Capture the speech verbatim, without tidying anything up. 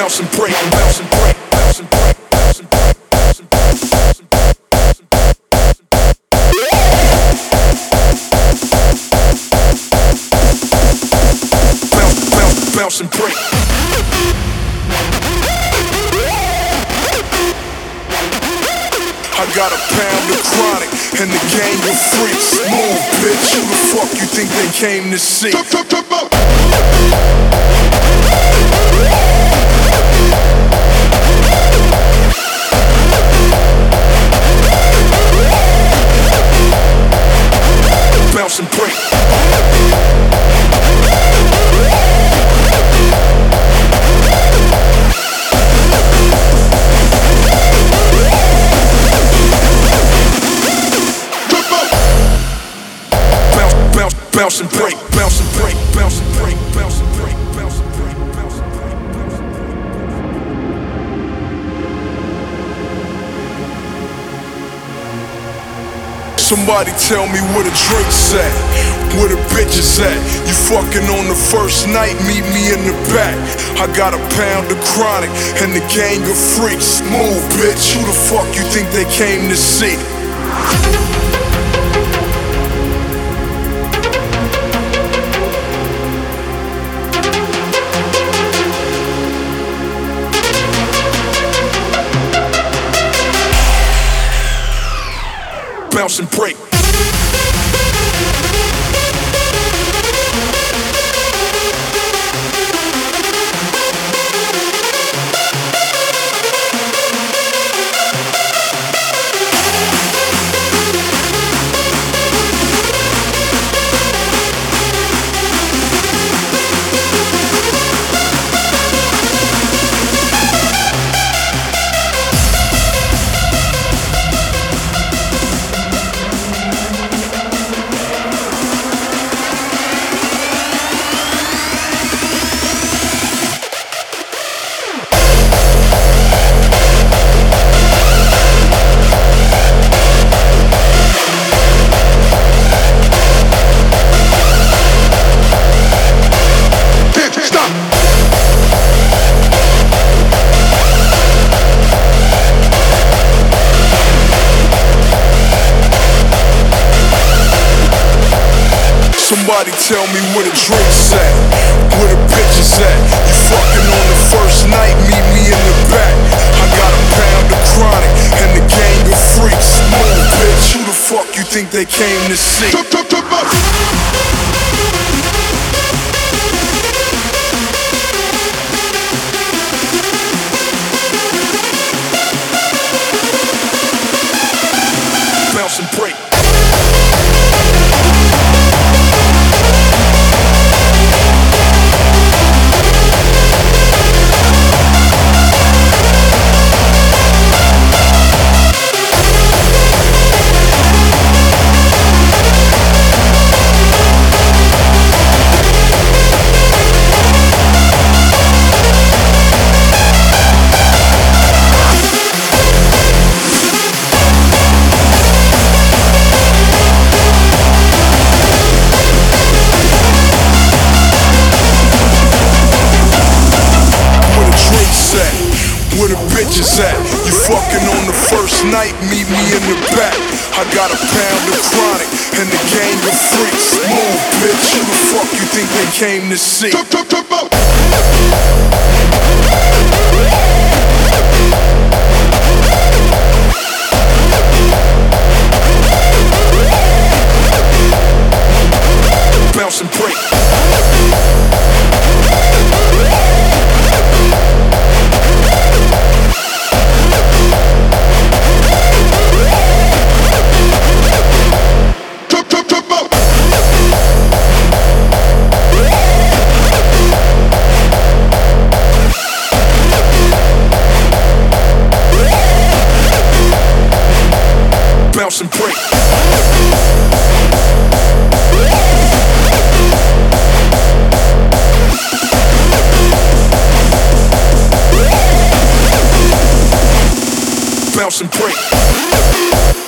bounce and break, bounce and break, bounce and break, bounce and break, bounce and break, bounce and break, bounce and break, bounce, bounce, bounce and break. I got a pound of chronic and the gang of freaks. Move, bitch, who the fuck you think they came to see? Bounce and break. Bounce and break, bounce and break, bounce and break, bounce and break, bounce and break, bounce and break, bounce and break. Somebody tell me where the drinks at, where the bitches at. You fucking on the first night, meet me in the back. I got a pound of chronic and the gang of freaks. Move, bitch, who the fuck you think they came to see? Bounce and break. Somebody tell me where the drinks at, where the bitches at. You fucking on the first night, meet me in the back. I got a pound of chronic and the gang of freaks. Move, bitch, who the fuck you think they came to see? Bounce and break. Where the bitches at? You fucking on the first night, meet me in the back. I got a pound of chronic and the gang of freaks. Move, bitch, who the fuck you think they came to see? Bounce and break. Bounce and break. Bounce and break.